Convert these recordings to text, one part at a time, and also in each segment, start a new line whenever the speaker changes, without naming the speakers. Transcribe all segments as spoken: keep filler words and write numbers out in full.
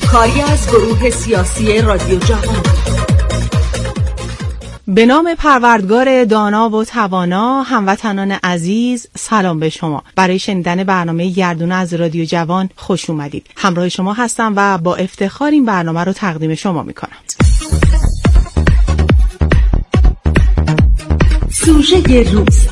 کاری از گروه سیاسی رادیو جوان.
به نام پروردگار دانا و توانا، هموطنان عزیز، سلام به شما. برای شنیدن برنامه گردونه از رادیو جوان خوش اومدید. همراه شما هستم و با افتخار این برنامه رو تقدیم شما میکنم.
سوژه روز.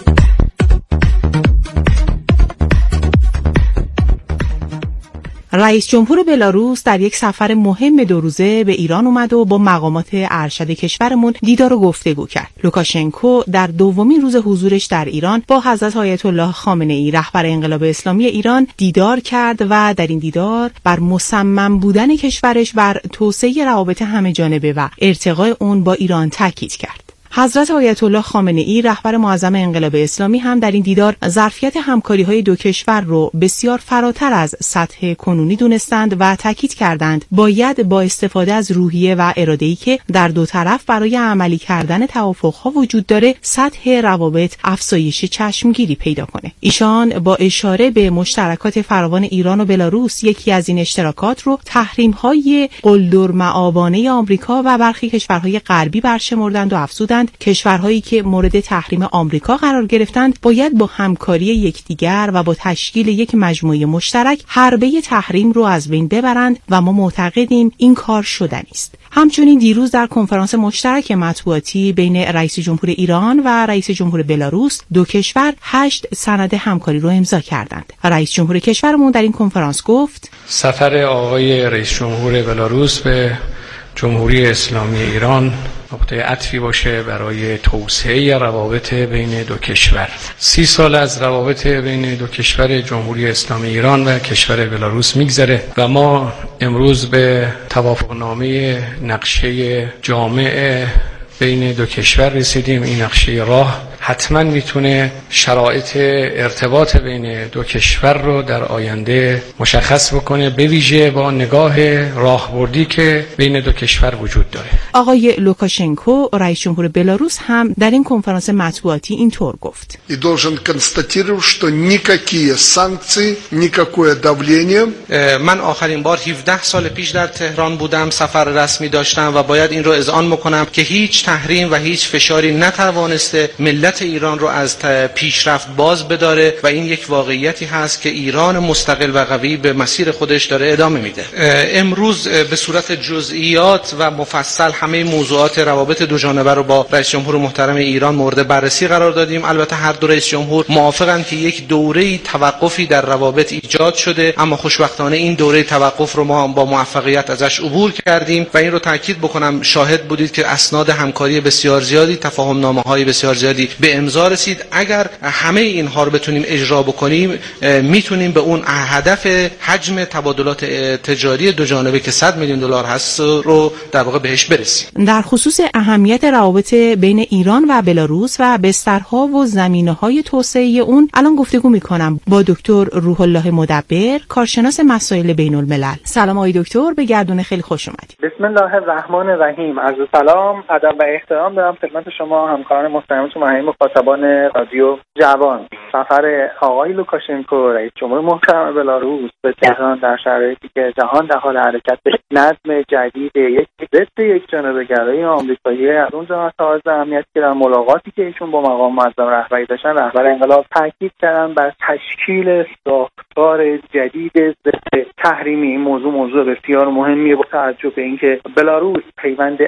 رئیس جمهور بلاروس در یک سفر مهم دو روزه به ایران اومد و با مقامات ارشد کشورمون دیدار و گفتگو کرد. لوکاشنکو در دومین روز حضورش در ایران با حضرت آیت الله خامنه ای رهبر انقلاب اسلامی ایران دیدار کرد و در این دیدار بر مصمم بودن کشورش بر توسعه روابط همه جانبه و ارتقاء اون با ایران تاکید کرد. حضرت آیت الله خامنه ای رهبر معظم انقلاب اسلامی هم در این دیدار ظرفیت همکاری‌های دو کشور رو بسیار فراتر از سطح کنونی دونستند و تاکید کردند باید با استفاده از روحیه و اراده‌ای که در دو طرف برای عملی کردن توافق‌ها وجود داره سطح روابط افزایش چشمگیری پیدا کنه. ایشان با اشاره به مشترکات فراوان ایران و بلاروس یکی از این اشتراکات رو تحریم‌های قلدرمآبانه آمریکا و برخی کشورهای غربی برشمردند و افزودند کشورهایی که مورد تحریم آمریکا قرار گرفتند باید با همکاری یکدیگر و با تشکیل یک مجموعه مشترک حربه تحریم رو از بین ببرند و ما معتقدیم این کار شدنی است. همچنین دیروز در کنفرانس مشترک مطبوعاتی بین رئیس جمهور ایران و رئیس جمهور بلاروس دو کشور هشت سند همکاری رو امضا کردند. رئیس جمهور کشورمون در این کنفرانس گفت
سفر آقای رئیس جمهور بلاروس به جمهوری اسلامی ایران نقطه عطفی باشه برای توسعه روابط بین دو کشور. سی سال از روابط بین دو کشور جمهوری اسلامی ایران و کشور بلاروس میگذره و ما امروز به توافقنامه نقشه جامع بین دو کشور رسیدیم. این نقشه راه حتما میتونه شرایط ارتباط بین دو کشور رو در آینده مشخص بکنه، به ویژه با نگاه راهبردی که بین دو کشور وجود داره.
آقای لوکاشنکو رئیس جمهور بلاروس هم در این کنفرانس مطبوعاتی اینطور گفت.
И должен констатировать, что никакие санкции, никакое давление.
من آخرین بار هفده سال پیش در تهران بودم، سفر رسمی داشتم و باید این رو اذعان بکنم که هیچ تحریم و هیچ فشاری نتوانسته ملت ایران رو از پیشرفت باز بداره و این یک واقعیتی هست که ایران مستقل و قوی به مسیر خودش داره ادامه میده. امروز به صورت جزئیات و مفصل همه موضوعات روابط دو جانبه رو با رئیس جمهور محترم ایران مورد بررسی قرار دادیم. البته هر دو رئیس جمهور موافقند که یک دوره توقفی در روابط ایجاد شده، اما خوشبختانه این دوره توقف رو ما با موفقیت ازش عبور کردیم و این رو تاکید بکنم شاهد بودید که اسناد همکاری بسیار زیادی، تفاهم نامه‌های بسیار زیادی به امضا رسید. اگر همه اینها رو بتونیم اجرا بکنیم میتونیم به اون هدف حجم تبادلات تجاری دو جانبه که صد میلیون دلار هست رو در واقع بهش برسیم.
در خصوص اهمیت روابط بین ایران و بلاروس و بسترها و زمینه‌های توسعه اون الان گفتگو میکنم با دکتر روح الله مدبر، کارشناس مسائل بین الملل. سلام آقای دکتر، به گردونه خیلی خوش اومدید.
بسم الله الرحمن الرحیم. عرض سلام، ادب و احترام دارم خدمت شما همکاران محترمتون و همه مخاطبان رادیو جوان. سفر آقای لوکاشنکو رئیس جمهور محترم بلاروس به تهران در شرایطی که جهان در حال حرکت به نظم جدید یک ضد یکجانبه‌گرایی آمریکایی از اون جهت حائز اهمیت که در ملاقاتی که ایشون با مقام معظم رهبری داشتن، رهبر انقلاب تاکید کردن بر تشکیل ساختار جدید ضد تحریمی. این موضوع موضوع بسیار مهمیه با توجه به اینکه بلاروس پیوند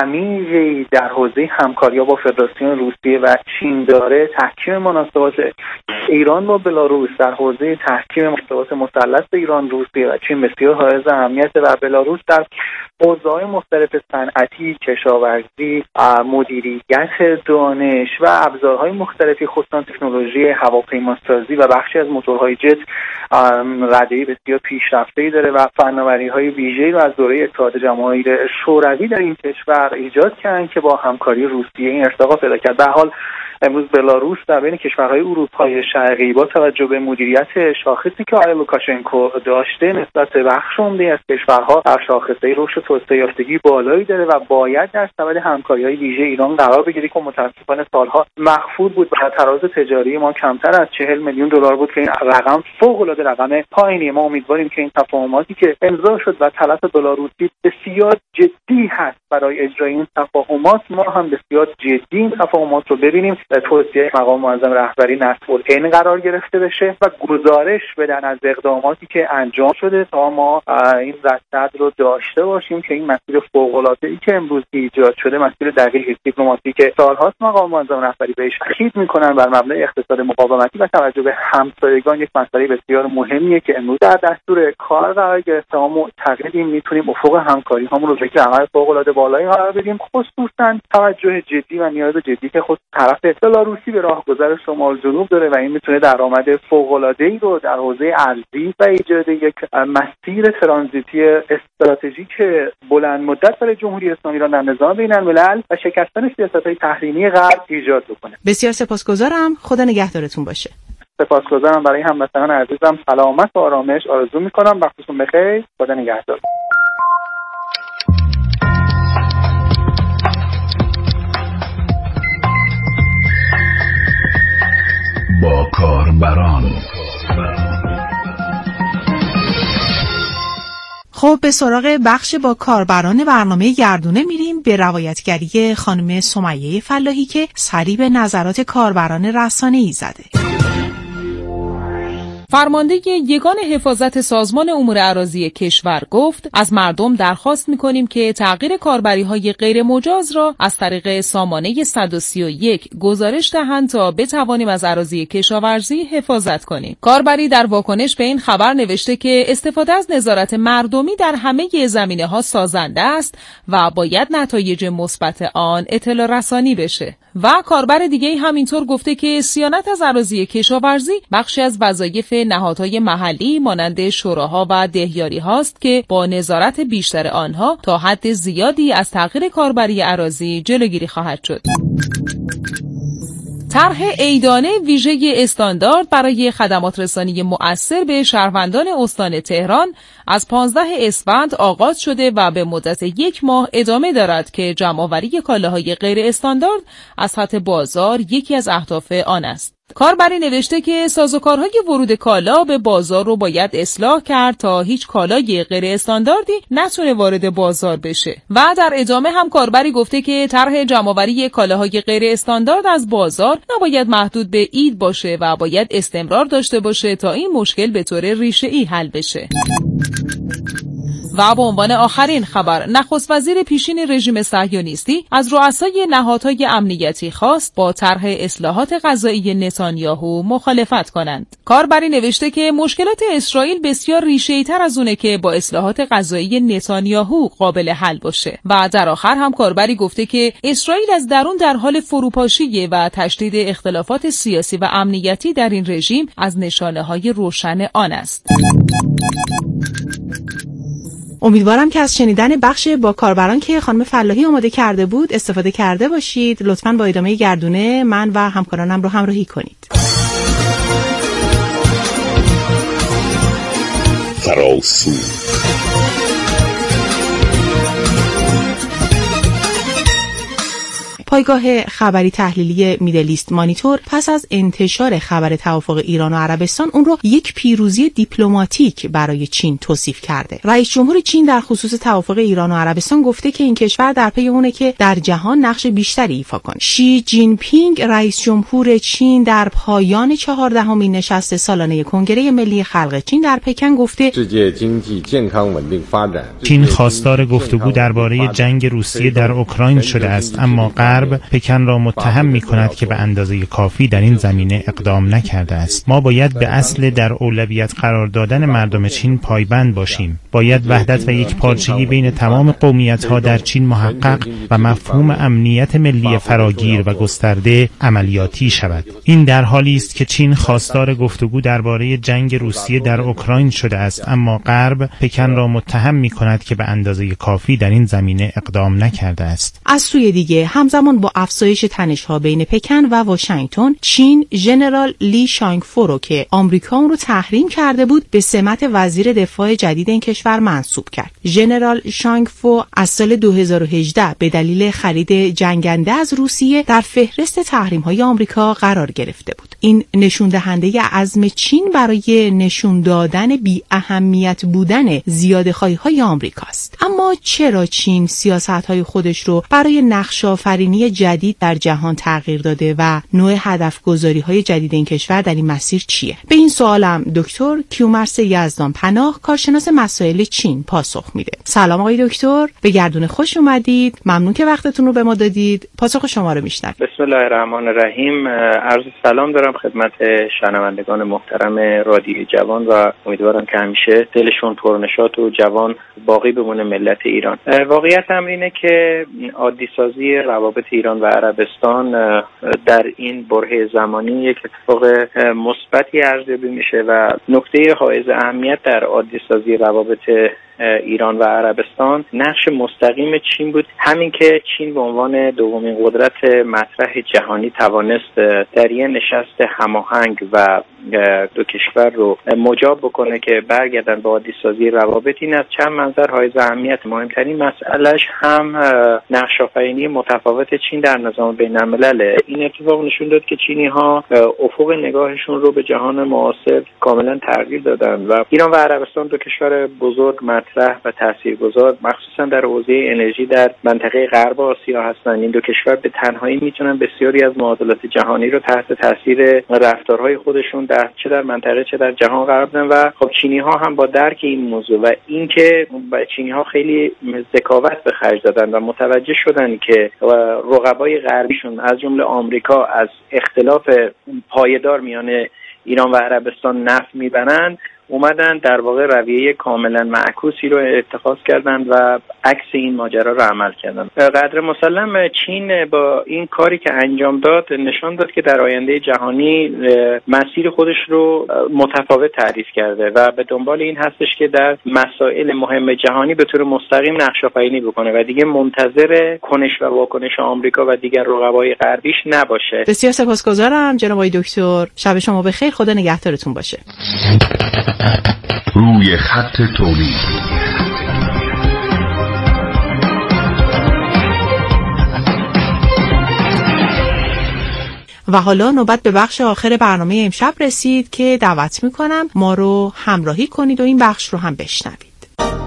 عمیقی در حوزه همکاری‌ها با فدراسیون روسیه و چین داره. تحکیم مناسبات ایران با بلاروس در حوزه تحکیم مناسبات مثلث ایران، روسیه و چین بسیار حائز اهمیت و بلاروس در حوزه‌های مختلف صنعتی، کشاورزی، مدیریت دانش و ابزارهای مختلفی خصوصا تکنولوژی هواپیماسازی و بخشی از موتورهای جت رده‌ای بسیار پیشرفته‌ای داره و فناوری‌های ویژه‌ای رو از دوره اتحاد جماهیر شوروی در این کشور ایجاد کردن که با همکاری روسیه این ارتقا پیدا کرد. به حال امروز بلاروس در بین کشورهای اروپای شرقی با توجه به مدیریت شاخصی که آقای لوکاشنکو داشته نسبت به بخش عمده از کشورها در شاخصهای رشد و توسعه یافتگی بالایی داره و باید در سبد همکاری‌های ویژه ایران قرار بگیره که متأسفانه سالها مخفوض بود و تراز تجاری ما کمتر از چهل میلیون دلار بود که این رقم فوق‌العاده رقم پایینیه. ما امیدواریم که این تفاهماتی که امضا شد و تلف دلار روسی بسیار جدی هست برای اجرای این تفاهمات، ما هم بسیار جدی این تفاهمات رو ببینیم توسعه مقام معظم رهبری نصب‌العین قرار گرفته بشه و گزارش بدن از اقداماتی که انجام شده تا ما این رصد رو داشته باشیم که این مسیر فوق‌العاده‌ای که امروز ایجاد شده مسیر دقیق دیپلماسی که سال‌هاست مقام معظم رهبری بهش تاکید می‌کنن بر مبنای اقتصاد مقاومتی و توجه به همسایگان یک مسئله بسیار مهمیه که امروز در دستور کار قرار گرفته. ما معتقدیم میتونیم افق همکاری هامون رو به عمل فوق‌العاده بالایی قرار بدیم، خصوصا توجه جدی و نیاز جدی که خود طرف بلاروسی به راهگذر شمال جنوب داره و این میتونه درآمد فوق‌العاده‌ای رو در حوزه ارزی و ایجاد یک مسیر ترانزیتی استراتژیک بلند مدت برای جمهوری اسلامی ایران در نظام بین‌الملل و شکستن سیاست‌های تحریمی غرب ایجاد بکنه.
بسیار سپاسگزارم. خدا نگهدارتون باشه.
سپاسگزارم. برای هموطنان عزیزم سلامت و آرامش آرزو می‌کنم. وقتتون بخیر. خدا نگهدار.
با کاربران.
خب به سراغ بخش با کاربران برنامه گردونه میریم، به روایتگری خانم سمیه فلاحی که سری به نظرات کاربران رسانه‌ای زده.
فرمانده یگان حفاظت سازمان امور اراضی کشور گفت از مردم درخواست می‌کنیم که تغییر کاربری‌های غیر مجاز را از طریق سامانه صد و سی و یک گزارش دهند تا بتوانیم از اراضی کشاورزی حفاظت کنیم. کاربری در واکنش به این خبر نوشته که استفاده از نظارت مردمی در همه زمینه‌ها سازنده است و باید نتایج مثبت آن اطلاع رسانی بشه. و کاربر دیگه همینطور گفته که صیانت از اراضی کشاورزی بخشی از وظایف نهادهای محلی مانند شوراها و دهیاری هاست که با نظارت بیشتر آنها تا حد زیادی از تغییر کاربری اراضی جلوگیری خواهد شد. طرح عیدانه ویژه استاندارد برای خدمات رسانی مؤثر به شهروندان استان تهران از پانزدهم اسفند آغاز شده و به مدت یک ماه ادامه دارد که جمع‌آوری کالاهای غیر استاندارد از سطح بازار یکی از اهداف آن است. کاربری نوشته که سازوکارهای ورود کالا به بازار رو باید اصلاح کرد تا هیچ کالای غیر استانداردی نتونه وارد بازار بشه. و در ادامه هم کاربری گفته که طرح جمع‌آوری کالاهای غیر استاندارد از بازار نباید محدود به عید باشه و باید استمرار داشته باشه تا این مشکل به طور ریشه‌ای حل بشه. و به عنوان آخرین خبر، نخست وزیر پیشین رژیم صهیونیستی از رؤسای نهادهای امنیتی خواست با طرح اصلاحات قضایی نتانیاهو مخالفت کنند. کاربری نوشته که مشکلات اسرائیل بسیار ریشه‌ای‌تر از اونه که با اصلاحات قضایی نتانیاهو قابل حل باشه. و در آخر هم کاربری گفته که اسرائیل از درون در حال فروپاشیه و تشدید اختلافات سیاسی و امنیتی در این رژیم از نشانه‌های روشن آن است.
امیدوارم که از شنیدن بخش با کاربران که خانم فلاحی آماده کرده بود استفاده کرده باشید. لطفاً با ادامه گردونه من و همکارانم رو همراهی کنید.
فراسو
پایگاه خبری تحلیلی میدلیست مانیتور پس از انتشار خبر توافق ایران و عربستان اون رو یک پیروزی دیپلماتیک برای چین توصیف کرده. رئیس جمهور چین در خصوص توافق ایران و عربستان گفته که این کشور در پی اونه که در جهان نقش بیشتری ایفا کنه. شی جین پینگ رئیس جمهور چین در پایان چهاردهمین نشست سالانه کنگره ملی خلق چین در پکن گفته
چین خواستار گفتگو درباره جنگ روسیه در اوکراین شده است، اما غرب پکن را متهم می‌کند که به اندازه کافی در این زمینه اقدام نکرده است. ما باید به اصل در اولویت قرار دادن مردم چین پایبند باشیم. باید وحدت و یک پارچگی بین تمام قومیت‌ها در چین محقق و مفهوم امنیت ملی فراگیر و گسترده عملیاتی شود. این در حالی است که چین خواستار گفتگو درباره جنگ روسیه در اوکراین شده است، اما غرب پکن را متهم می‌کند که به اندازه کافی در این زمینه اقدام نکرده است.
از سوی دیگه همزمان همزمان با افزایش تنش‌ها بین پکن و واشنگتن، چین ژنرال لی شانگفو رو که آمریکا اون رو تحریم کرده بود به سمت وزیر دفاع جدید این کشور منصوب کرد. ژنرال شانگفو از سال دو هزار و هجده به دلیل خرید جنگنده از روسیه در فهرست تحریم‌های آمریکا قرار گرفته بود. این نشون دهنده عزم چین برای نشون دادن بی اهمیت بودن زیادخواهی‌های آمریکاست. اما چرا چین سیاست‌های خودش رو برای نقش‌آفرینی جدید در جهان تغییر داده و نوع هدف‌گذاری‌های جدید این کشور در این مسیر چیه؟ به این سوالم دکتر کیومرث یزدان پناه، کارشناس مسائل چین، پاسخ میده. سلام آقای دکتر، به گردون خوش اومدید. ممنون که وقتتون رو به ما دادید. پاسخ شما رو میشنویم.
بسم الله الرحمن الرحیم. عرض سلام دارم خدمت شنوندگان محترم رادیو جوان و امیدوارم که همیشه دلشون پرنشاط و جوان باقی بمونه ملت ایران. واقعیت امر اینه که عادی سازی روابط ایران و عربستان در این برهه زمانی یک اتفاق مثبتی ارزیابی میشه و نکته حائز اهمیت در عادی سازی روابط ایران و عربستان نقش مستقیم چین بود. همین که چین به عنوان دومین قدرت مطرح جهانی توانست در یه نشست هماهنگ و دو کشور رو مجاب بکنه که برگردن به عادی سازی روابط، این از چند منظر حائز اهمیت. مهمترین مسئلهش هم نقش آفرینی متفاوت چین در نظام بین الملل. این اتفاق نشون داد که چینی ها افق نگاهشون رو به جهان معاصر کاملا تغییر دادن و ایران و عربستان دو کشور بزرگ مطرح و تاثیرگذار مخصوصا در حوزه انرژی در منطقه غرب آسیا هستند. این دو کشور به تنهایی میتونن بسیاری از معادلات جهانی رو تحت تاثیر رفتارهای خودشون در چه در منطقه چه در جهان قرار بدن و خب چینی ها هم با درک این موضوع و اینکه چینی ها خیلی ذکاوت به خرج دادن و متوجه شدن که رقبای غربیشون از جمله آمریکا از اختلاف پایدار میان ایران و عربستان نفع میبرن، اومدن در واقع رویه کاملا معکوسی رو اتخاذ کردن و عکس این ماجرا رو عمل کردن. قدر مسلم چین با این کاری که انجام داد نشان داد که در آینده جهانی مسیر خودش رو متفاوت تعریف کرده و به دنبال این هستش که در مسائل مهم جهانی به طور مستقیم نقش آفرینی بکنه و دیگه منتظر کنش و واکنش آمریکا و دیگر رقبای غربیش نباشه.
بسیار سپاسگزارم جناب آقای دکتر. شب شما بخیر. خدا نگهدارتون باشه.
روی خط تولید
و حالا نوبت به بخش آخر برنامه امشب رسید که دعوت میکنم ما رو همراهی کنید و این بخش رو هم بشنوید.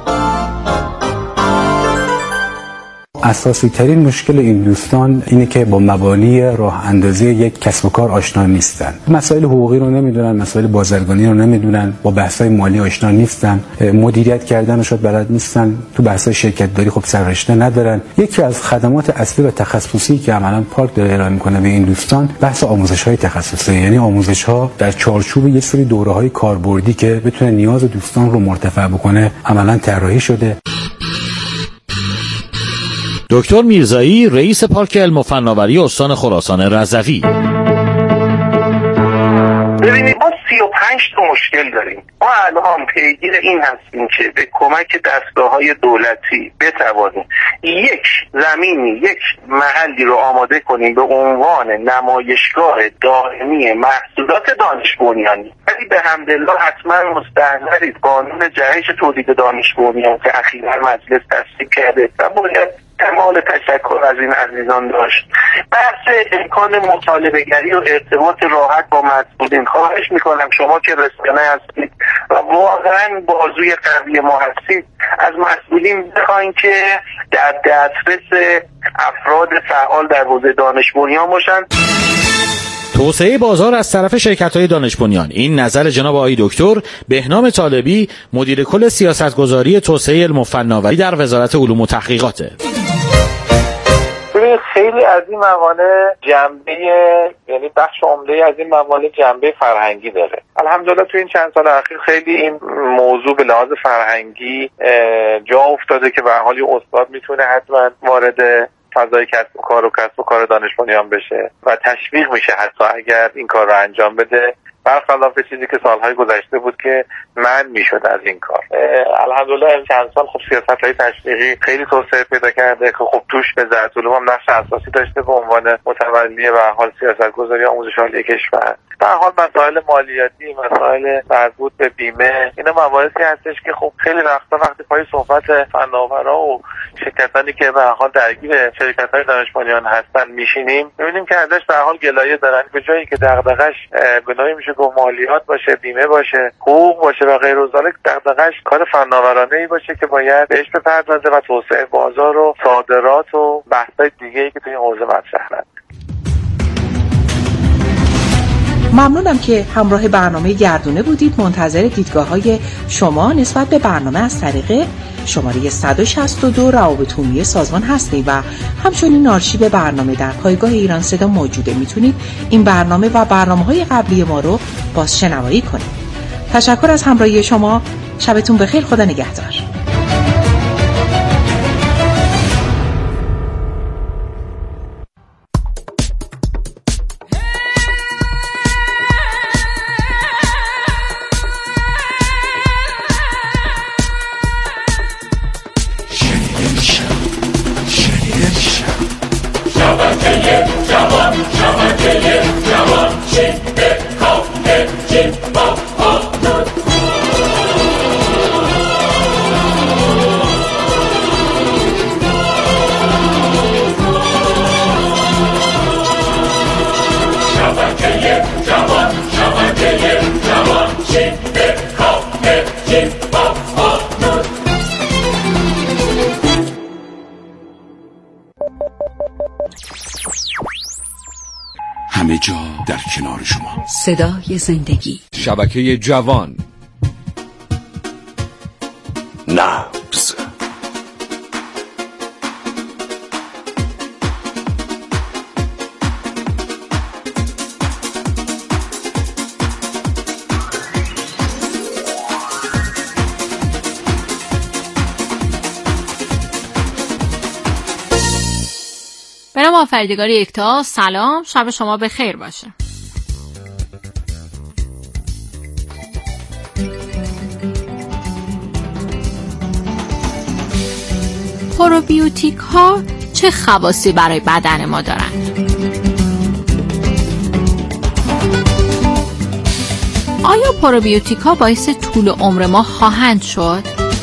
اساسی ترین مشکل این دوستان اینه که با مبانی راه اندازی یک کسب و کار آشنا نیستن. مسائل حقوقی رو نمیدونن، مسائل بازرگانی رو نمیدونن، با بحث‌های مالی آشنا نیستن، مدیریت کردن رو شاید بلد نیستن، تو بحث‌های شرکت داری خب سررشته ندارن. یکی از خدمات اصلی و تخصصی که عملاً پارک داره ارائه میکنه به این دوستان بحث آموزش‌های تخصصی، یعنی آموزش‌ها در چارچوب یک سری دوره‌های کاربردی که بتونه نیاز دوستان رو مرتفع بکنه عملاً طراحی شده.
دکتر میرزایی، رئیس پارک علم و فناوری استان خراسان رضوی.
ببینید ما سی و پنج تا مشکل داریم. ما الان پیگیر این هستیم که به کمک دستگاه‌های دولتی بتوانیم یک زمینی، یک محلی رو آماده کنیم به عنوان نمایشگاه دائمی محصولات دانش بنیانی. ولی به حمدالله حتما مستحضرید قانون جهش تولید دانش بنیان که اخیراً مجلس تصویب کرده و باید کمال تشکر از این عزیزان داشت. بحث امکان مطالبه گری و ارتباط راحت با مسئولین، خواهش میکنم شما که رسانه هستید و واقعا بازوی قوی ما هستید از مسئولین بخواین که در دسترس افراد فعال در حوزه دانش بنیان باشن.
توسعه بازار از طرف شرکت‌های دانش بنیان. این نظر جناب آقای دکتر بهنام طالبی، مدیر کل سیاستگذاری توسعه علم و فناوری در وزارت علوم و تحقیقاته.
خیلی از این موانع جنبه، یعنی بخش عمده از این موانع جنبه فرهنگی داره. الحمدلله تو این چند سال اخیر خیلی این موضوع به لحاظ فرهنگی جا افتاده که به هر حال استاد میتونه حتما وارد فضای کسب و کار و کسب و کار دانش بنیان بشه و تشویق میشه حتی اگر این کار رو انجام بده برخلاف چیزی که سالهای گذشته بود که من میشد از این کار. الحمدلله این چند سال خب سیاست‌های تشویقی خیلی توسعه پیدا کرده که خب توش وزارت علوم هم نقش اساسی داشته به عنوان متولی به حال سیاست‌گذاری آموزش عالی کشور. به هر حال مسائل مالیاتی، مسائل مربوط به بیمه، اینا مواردی هستش که خب خیلی وقتا وقتی پای صحبت فناورا و شرکتانی که به هر حال درگیر شرکت‌های دانش بنیان هستن میشینیم، می‌بینیم که ازش به هر حال گلایه دارن، به جایی که دغدغش گناهی میشه که مالیات باشه، بیمه باشه، حقوق باشه و غیر از ذالک، دغدغش کار فناورانه‌ای باشه که باید بهش بپردازه و توسعه بازار و صادرات و بحث‌های دیگه‌ای که توی این حوزه مطرحه.
ممنونم که همراه برنامه گردونه بودید. منتظر دیدگاه‌های شما نسبت به برنامه از طریق شماره صد و شصت و دو روابط عمومی سازمان هستیم و همچنین آرشیو برنامه در پایگاه ایران صدا موجوده. میتونید این برنامه و برنامه‌های قبلی ما رو بازشنوایی کنید. تشکر از همراهی شما. شبتون بخیر. خدا نگهدار.
همه جا در کنار شما.
صدای زندگی.
شبکه جوان.
نبض.
به نام آفریدگار یکتا، سلام، شب شما به خیر باشه. پروبیوتیک ها چه خواصی برای بدن ما دارند؟ آیا پروبیوتیک ها باعث طول عمر ما خواهند شد؟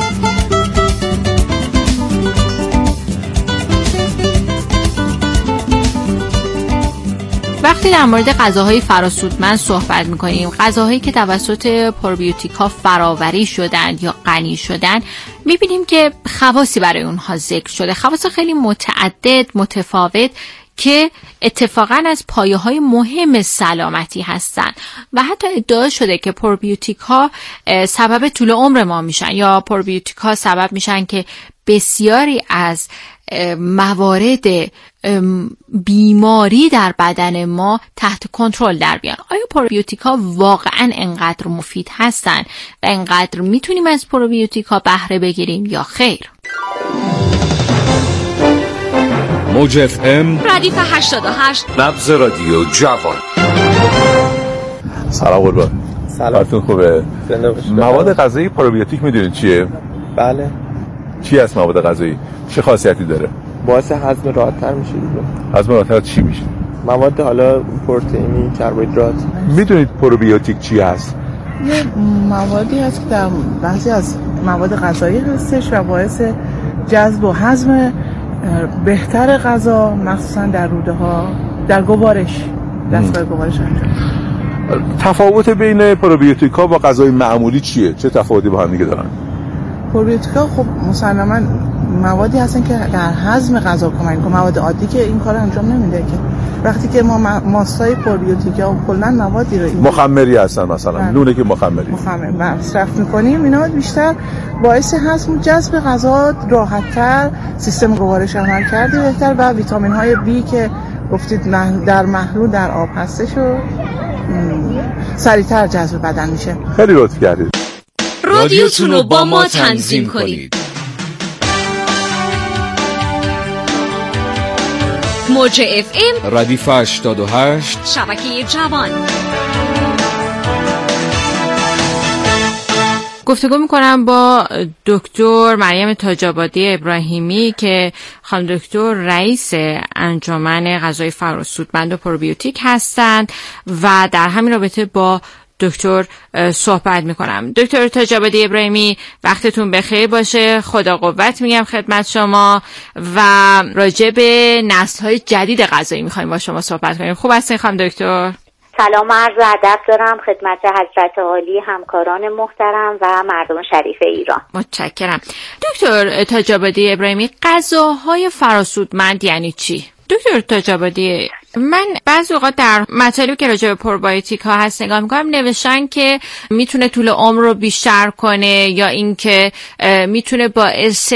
وقتی در مورد غذاهای فراسودمند صحبت می‌کنیم، غذاهایی که توسط پروبیوتیک‌ها فراوری شدند یا غنی شدند، می‌بینیم که خواصی برای اونها ذکر شده، خواص خیلی متعدد، متفاوت که اتفاقاً از پایه‌های مهم سلامتی هستند و حتی ادعا شده که پروبیوتیک‌ها سبب طول عمر ما میشن یا پروبیوتیک‌ها سبب میشن که بسیاری از موارد بیماری در بدن ما تحت کنترل در بیان. آیا پروبیوتیک ها واقعا انقدر مفید هستن و انقدر میتونیم از پروبیوتیک ها بهره بگیریم یا خیر؟
موج اف ام
ردیف هشتاد و هشت
نبض رادیو جوان.
سلام قربان.
سلام.
حالتون خوبه؟
زنده باشید.
مواد غذایی پروبیوتیک میدونید چیه؟
بله.
چی هست مواد غذایی؟ چه خاصیتی داره؟
باعث هضم راحت‌تر میشه دیگه.
هضم راحت‌تر چی میشه؟
مواد حالا پروتئینی، کربوهیدرات.
میدونید پروبیوتیک چی هست؟
یه موادی هست که در بعضی از مواد غذایی هستش و باعث جذب و هضم بهتر غذا، مخصوصا در روده ها، در گوارش، دستگاه گوارش انجام.
تفاوت بین پروبیوتیک ها با غذای معمولی چیه؟ چه تفاوتی با هم دیگه دارن؟
پروبیوتیک ها خب مسلماً موادی هستن که در هضم غذا کمک می‌کنن، مواد عادی که این کارو انجام نمیده. که وقتی که ما ماستای پروبیوتیک ها کلاً موادی رو
مخمری هستن، مثلا نونه که مخمری
مخمر مصرف می‌کنیم، اینا بیشتر باعث هضم و جذب غذا راحت‌تر، سیستم گوارش عمل کرده بهتر و ویتامین‌های بی که گفتید در محلول در آب هستش و سریع‌تر جذب بدن میشه.
خیلی لطف کردید.
رادیوتون رو با ما تنظیم کنید. موج اف ام
ردیف هشتاد و هشت
شبکه جوان.
گفتگو میکنم با دکتر مریم تاج‌آبادی ابراهیمی که خانم دکتر رئیس انجمن غذای فراسودمند و پروبیوتیک هستند و در همین رابطه با دکتر صحبت میکنم. دکتر تاج‌آبادی ابراهیمی وقتتون بخیر باشه، خدا قوت میگم خدمت شما و راجع به نسل‌های جدید غذایی میخوایم با شما صحبت کنیم. خوب هستین خانم دکتر؟
سلام عرض ادب دارم خدمت حضرت عالی، همکاران محترم و مردم شریف ایران.
متشکرم. دکتر تاج‌آبادی ابراهیمی، غذاهای فراسودمند یعنی چی؟ دکتر تاج‌آبادی، من بعضی اوقات در مطالبی که راجع به پروبیوتیک ها هست نگاه میکنم نوشتن که میتونه طول عمر رو بیشتر کنه یا اینکه میتونه باعث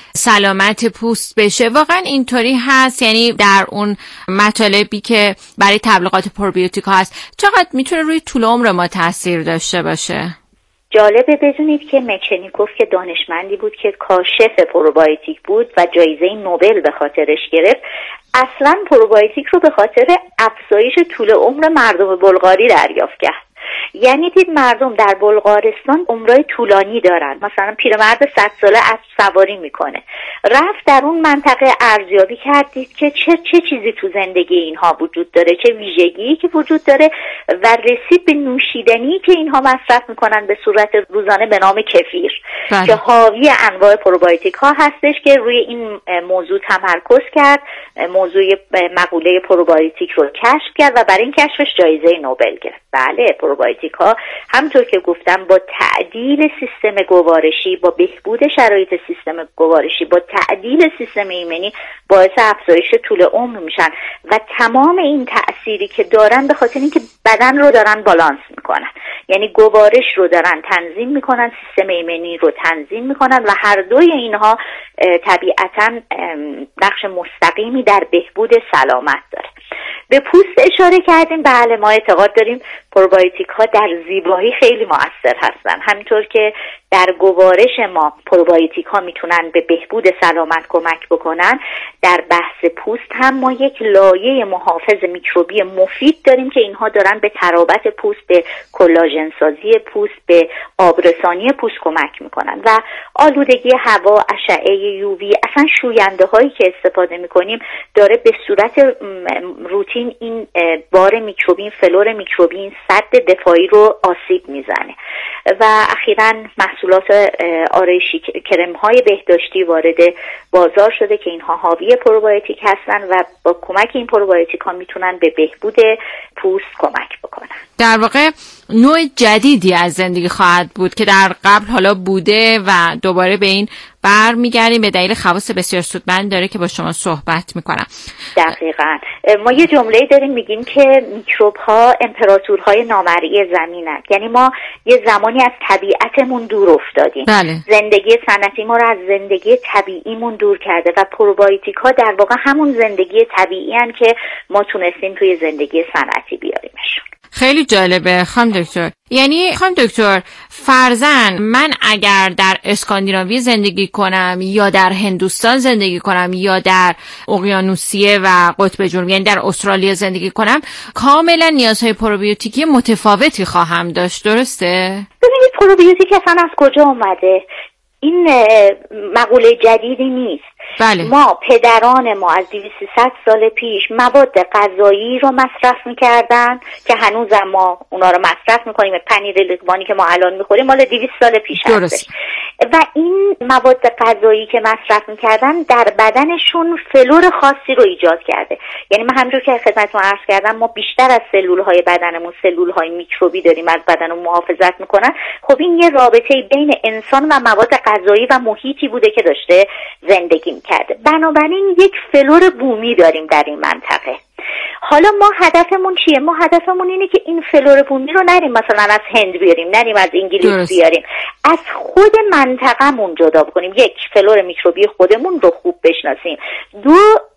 سلامت پوست بشه. واقعا اینطوری هست؟ یعنی در اون مطالبی که برای تبلیغات پروبیوتیک ها هست چقدر میتونه روی طول عمر ما تاثیر داشته باشه؟
جالبه بدونید که مچنیکوف که دانشمندی بود که کاشف پروبیوتیک بود و جایزه نوبل به خاطرش گرفت، اصلا پروبیوتیک رو به خاطر افزایش طول عمر مردم بلغاری دریافت کرد. یعنی دید مردم در بلغارستان عمرای طولانی دارن، مثلا پیرمرد صد ساله اسب سواری میکنه، رفت در اون منطقه ارزیابی کرد دید که چه چه چیزی تو زندگی اینها وجود داره، چه ویژگی که وجود داره و رسید به نوشیدنی که اینها مصرف میکنن به صورت روزانه به نام کفیر بله. که حاوی انواع پروبیوتیک ها هستش که روی این موضوع تمرکز کرد، موضوع مقوله پروبیوتیک رو کشف کرد و برای این کشفش جایزه نوبل گرفت. بله، پروبیوتیک ها همونطور که گفتم با تعدیل سیستم گوارشی، با بهبود شرایط سیستم گوارشی، با تعدیل سیستم ایمنی باعث افزایش طول عمر میشن و تمام این تأثیری که دارن به خاطر اینکه بدن رو دارن بالانس میکنن، یعنی گوارش رو دارن تنظیم میکنن، سیستم ایمنی رو تنظیم میکنن و هر دوی اینها طبیعتاً نقش مستقیمی در بهبود سلامت داره. به پوست اشاره کردیم. بله، ما اعتقاد داریم پروبیوتیک ها در زیبایی خیلی مؤثر هستن. همینطور که در گوارش ما پروبیوتیک ها میتونن به بهبود سلامت کمک بکنن، در بحث پوست هم ما یک لایه محافظ میکروبی مفید داریم که اینها دارن به ترابط پوست، به کلاژن سازی پوست، به آبرسانی پوست کمک میکنن و آلودگی هوا، اشعه یووی، اصلا شوینده هایی که استفاده میکنیم داره به صورت روتین این بار میکروبی، این فلور میکروبی، این سد دفاعی رو آسیب میزنه و اخیراً محصولات آرایشی کرم های بهداشتی وارد بازار شده که اینها حاوی پروبیوتیک هستن و با کمک این پروبیوتیک ها میتونن به بهبود پوست کمک بکنن.
در واقع نوع جدیدی از زندگی خواهد بود که در قبل حالا بوده و دوباره به این بر میگردیم به دلیل خواص بسیار سودمند داره که با شما صحبت میکنم.
دقیقاً. ما یه جمله داریم میگیم که میکروب ها امپراتورهای نامرئی زمینن، یعنی ما یه زمانی از طبیعتمون دور افتادیم.
بله.
زندگی سنتی ما رو از زندگی طبیعیمون دور کرده و پروبیوتیک ها در واقع همون زندگی طبیعی هن که ما تونستیم توی زندگی صنعتی بیاریمشون.
خیلی جالبه خانم دکتر. یعنی خانم دکتر فرضاً من اگر در اسکاندیناوی زندگی کنم یا در هندوستان زندگی کنم یا در اقیانوسیه و قطب جنوبی یعنی در استرالیا زندگی کنم کاملا نیازهای پروبیوتیکی متفاوتی خواهم داشت، درسته؟
ببینید پروبیوتیک اصلا از کجا اومده؟ این مقوله جدیدی نیست.
بله.
ما پدران ما از دویست سیصد سال پیش مواد غذایی رو مصرف میکردن که هنوزم ما اونا رو مصرف میکنیم. پنیر لگمانی که ما الان میخوریم مال دویست سال پیش هست و این مواد غذایی که مصرف میکردن در بدنشون فلور خاصی رو ایجاد کرده. یعنی من همونجور که خدمتتون عرض کردم ما بیشتر از سلولهای بدنمون سلولهای میکروبی داریم از بدنمون محافظت میکنن. خب این یه رابطه بین انسان و مواد غذایی و محیطی بوده که داشته زندگی کرده. بنابراین یک فلور بومی داریم در این منطقه. حالا ما هدفمون چیه؟ ما هدفمون اینه که این فلور بومی رو نریم مثلا از هند بیاریم، نریم از انگلیس بیاریم، از خود منطقه‌مون جدا بکنیم. یک، فلور میکروبی خودمون رو خوب بشناسیم. دو،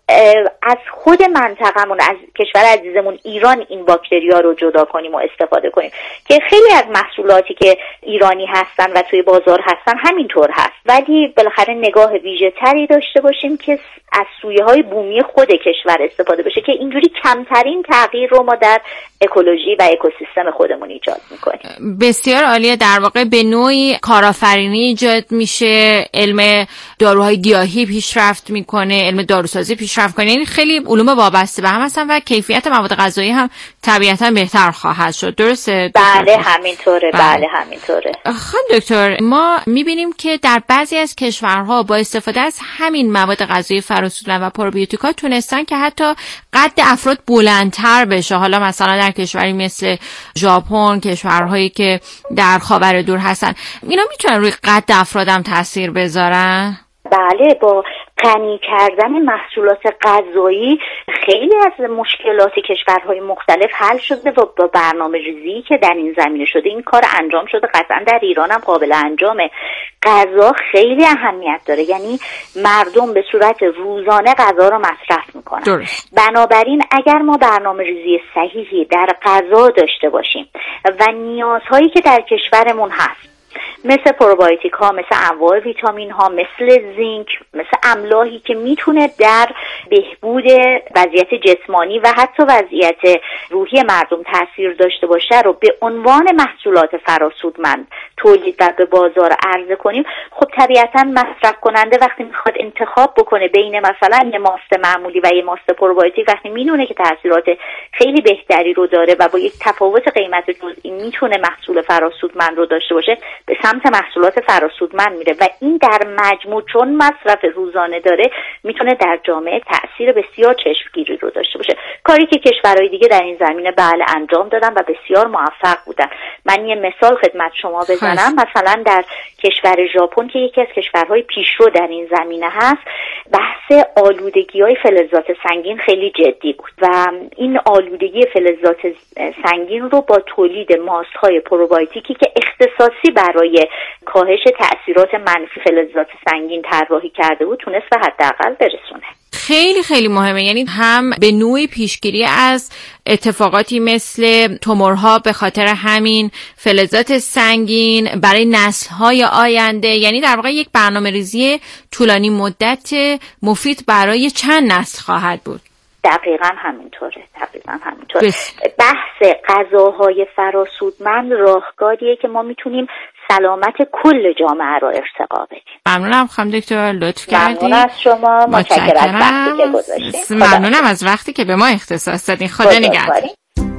از خود منطقمون، از کشور عزیزمون ایران این باکتریا رو جدا کنیم و استفاده کنیم که خیلی از محصولاتی که ایرانی هستن و توی بازار هستن همینطور هست، ولی بالاخره نگاه ویژه تری داشته باشیم که از سویه های بومی خود کشور استفاده بشه که اینجوری کمترین تغییر رو ما در اکولوژی و اکوسیستم خودمون ایجاد میکنیم.
بسیار عالیه. در واقع به نوعی کارآفرینی ایجاد میشه، علم داروهای گیاهی پیشرفت میکنه، علم داروسازی پیشرفت کنه، یعنی خیلی علوم وابسته به هم هستن و کیفیت مواد غذایی هم طبیعتا بهتر خواهد شد. درسته؟
بله همینطوره. بله, بله همینطوره.
خب دکتر، ما میبینیم که در بعضی از کشورها با استفاده از همین مواد غذایی فراسودمند و پروبیوتیکا تونستن که حتی قد افراد بلندتر بشه. حالا مثلا در کشوری مثل ژاپن، کشورهایی که در خاور دور هستن، اینا میتونن روی قد افرادم تاثیر بذارن؟
بله، با غنی کردن محصولات غذایی خیلی از مشکلات کشورهای مختلف حل شده و با برنامه ریزی که در این زمینه شده این کار انجام شده. قطعا در ایران هم قابل انجامه. غذا خیلی اهمیت داره، یعنی مردم به صورت روزانه غذا رو مصرف میکنن. درست. بنابراین اگر ما برنامه ریزی صحیحی در غذا داشته باشیم و نیازهایی که در کشورمون هست مثل پروبایوتیک ها، مثل انواع ویتامین ها، مثل زینک، مثل املاحی که میتونه در بهبود وضعیت جسمانی و حتی وضعیت روحی مردم تاثیر داشته باشه رو به عنوان محصولات فراسودمند تولید و به بازار عرضه کنیم، خب طبیعتا مصرف کننده وقتی میخواد انتخاب بکنه بین مثلا یه ماست معمولی و یه ماست پروبایوتیک، وقتی میدونه که تاثیرات خیلی بهتری رو داره و با یک تفاوت قیمت جزئی میتونه محصول فراسودمند رو داشته باشه، به سمت محصولات فراسودمند میره و این در مجموع چون مصرف روزانه داره میتونه در جامعه تأثیر بسیار چشمگیری رو داشته باشه. کاری که کشورهای دیگه در این زمینه بله انجام دادن و بسیار موفق بودن. من یه مثال خدمت شما بزنم. مثلا در کشور ژاپن که یکی از کشورهای پیشرو در این زمینه هست، بحث آلودگی‌های فلزات سنگین خیلی جدی بود و این آلودگی فلزات سنگین رو با تولید ماست‌های پروبایوتیکی که اختصاصی برای کاهش تأثیرات منفی فلزات سنگین طراحی کرده بود تونست به حداقل برسونه.
خیلی خیلی مهمه، یعنی هم به نوعی پیشگیری از اتفاقاتی مثل تومورها به خاطر همین فلزات سنگین برای نسل‌های آینده، یعنی در واقع یک برنامه‌ریزی طولانی مدت مفید برای چند نسل خواهد بود.
دقیقاً همینطوره. دقیقاً همینطوره. بس. بحث غذاهای فراسودمند راهکاریه که ما میتونیم سلامت کل جامعه رو ارتقا بدیم.
ممنونم خانم دکتر، لطف کردید.
ممنون از شما. متشکرم از وقتی که گذاشتید.
ممنونم از وقتی که به ما اختصاص دادین. خدا نگهدار.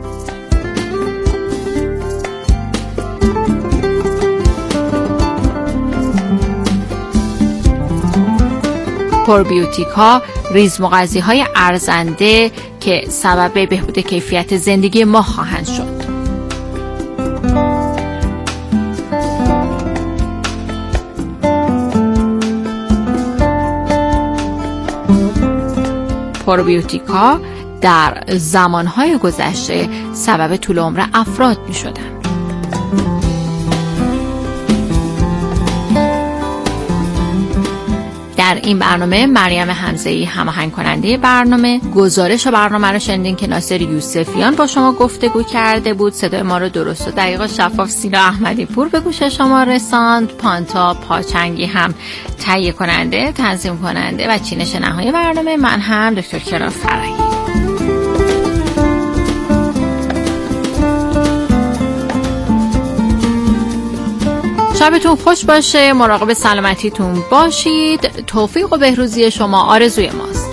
پروبیوتیک ها ریز مغذی های ارزنده که سبب بهبود کیفیت زندگی ما خواهند شد. پروبیوتیک ها در زمانهای گذشته سبب طول عمر افراد می شدند. در این برنامه مریم حمزه‌ای هماهنگ کننده برنامه، گزارش برنامه رو شنیدین که ناصر یوسفیان با شما گفتگو کرده بود. صدای ما رو درست و دقیق و شفاف سینا احمدی پور به گوش شما رساند. پانتا پاچنگی هم تهیه کننده، تنظیم کننده و چینش نهایی برنامه. من هم دکتر کرار فرهی. شبتون خوش باشه، مراقب سلامتیتون باشید. توفیق و بهروزی شما آرزوی ماست.